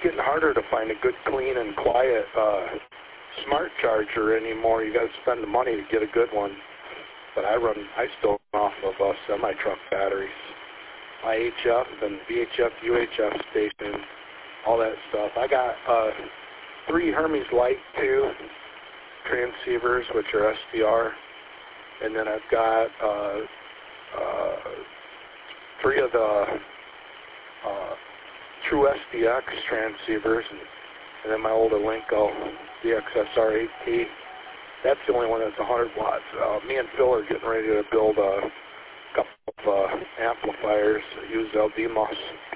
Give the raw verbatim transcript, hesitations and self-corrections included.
getting harder to find a good, clean, and quiet uh, smart charger anymore. You got to spend the money to get a good one. But I run, I still run off of uh, semi-truck batteries. My H F and V H F, U H F station, all that stuff. I got uh, three Hermes Light two transceivers, which are S D R, and then I've got uh, uh, three of the uh, True S D X transceivers, and, and then my older Linko D X S R eight T. That's the only one that's one hundred watts. Uh, me and Phil are getting ready to build a couple of uh, amplifiers that use L D M O S.